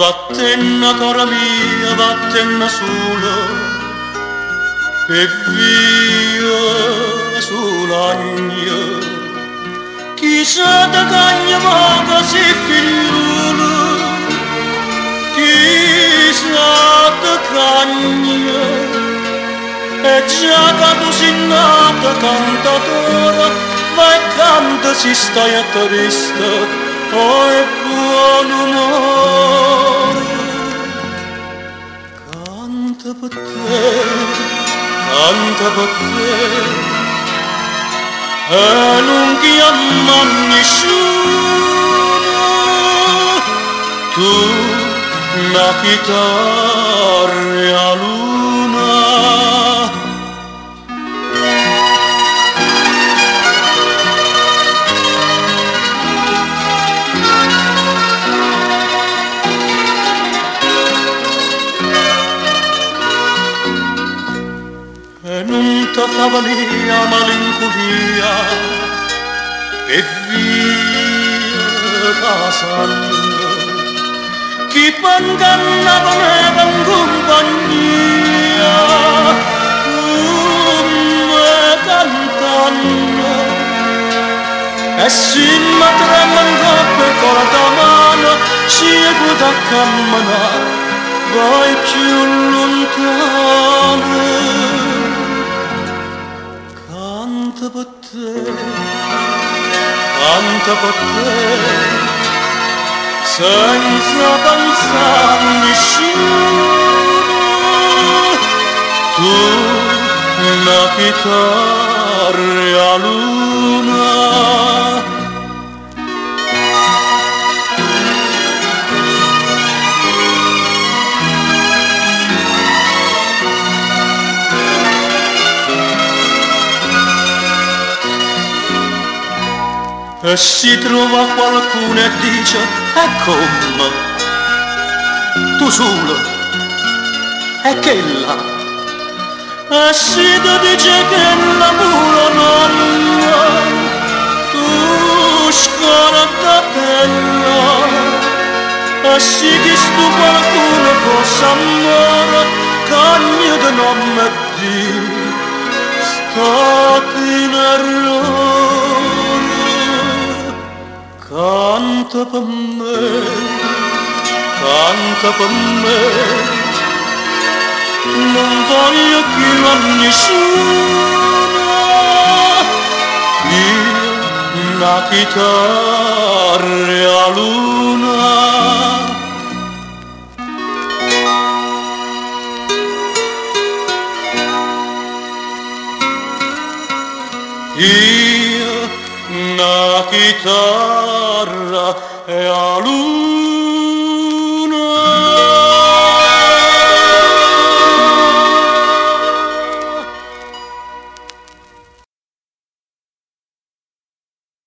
Vattenna cora mia, vattenna sola, e via sull'agna. Chissà da cagna moca si figliuolo, chissà da cagna, e già che tu sei nata cantatora, vai e canta si stai a triste, oh è buon umore. Canta per te, canta per te, e non chiama nessuno, tu una chitarra a luna. E non ti fa via malinconia, e via passando, chi panganna con in compagnia, come cantando, e si mi trema in coppa con la mano, si è da camminare, vai più lontano. Canta per te, canta per te, senza pensare a nessuno, tu una chitarra a luna. E si trova qualcuno e dice, e come? Tu solo, e che là? E si ti dice che l'amore non è, tu scordatella. E si che stu qualcuno fosse amore, cagno di non me di, stati in errore. Canta per me, canta per me, non voglio più a nessuno, io una chitarra a luna. Io una chitarra e a lui.